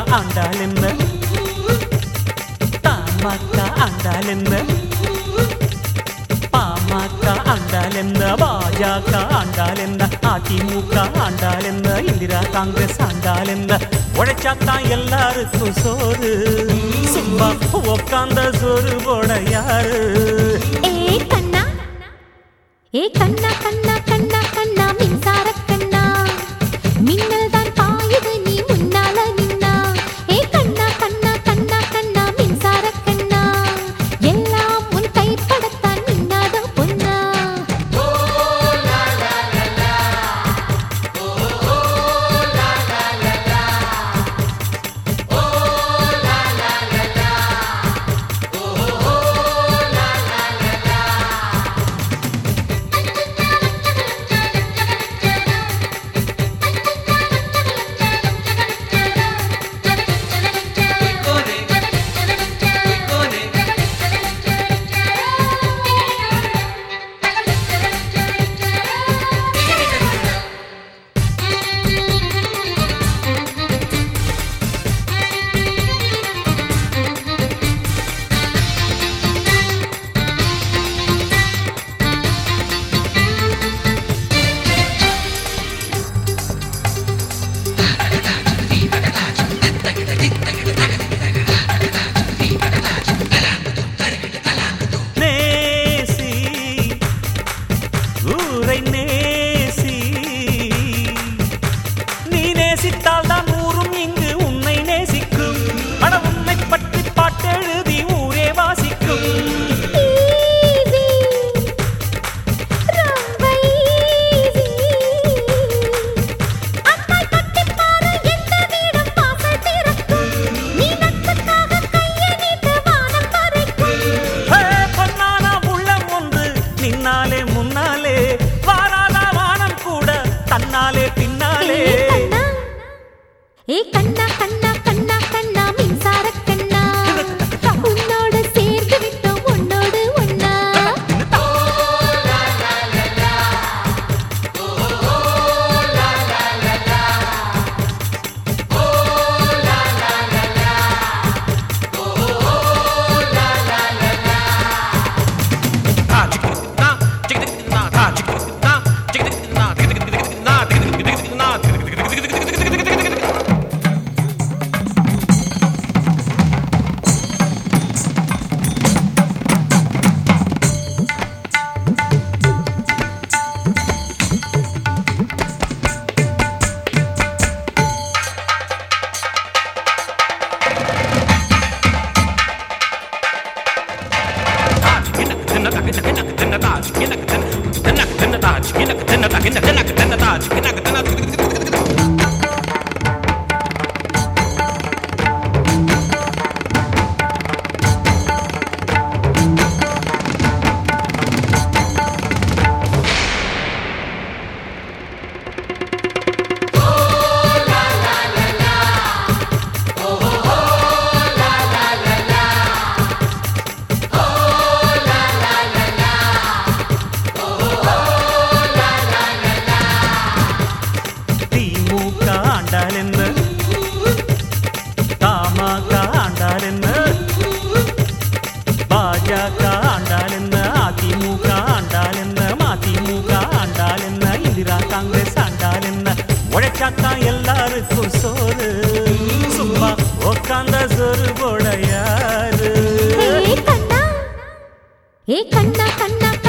ஆண்டால் என்ன, தமாக ஆண்டால் என்ன, பாமக ஆண்டால் என்ன, பாஜக ஆண்டால் என்ன, அதிமுக ஆண்டால் என்ன, இந்திரா காங்கிரஸ் ஆண்டால் என்ன, உழைச்சாத்தான் எல்லாருக்கும் சோறு, சும்மா உக்காந்த சோறு போட யாரு? கண்ணா கண்ணா கண்ணா கண்ணா மின்சார கண்ணா, மின்னல் தான் பாயுது நீ முன்னால நின்னா. கண்ணா கண்ணா கண்ணா கண்ணா மின்சார கண்ணா, எல்லாம் உன் கைப்படத்தான் மின்னாத பொன்னா. கண்ணா கண்ணா கண்ணா கண்ணா மின்சார கண்ணா, உன்னோடு சேர்ந்து விட்டோம் உன்னோடு ஒன்னா. பாஜக ஆண்டால் என்ன, அதிமுக ஆண்டால் என்ன, மதிமுக ஆண்டால் என்ன, இந்திரா காங்கிரஸ் ஆண்டால் என்ன, உழைச்சாத்தான் எல்லாருக்கும் சோறு, சும்மா உக்காந்த சோறு போட யாரு? கண்ணா கண்ணா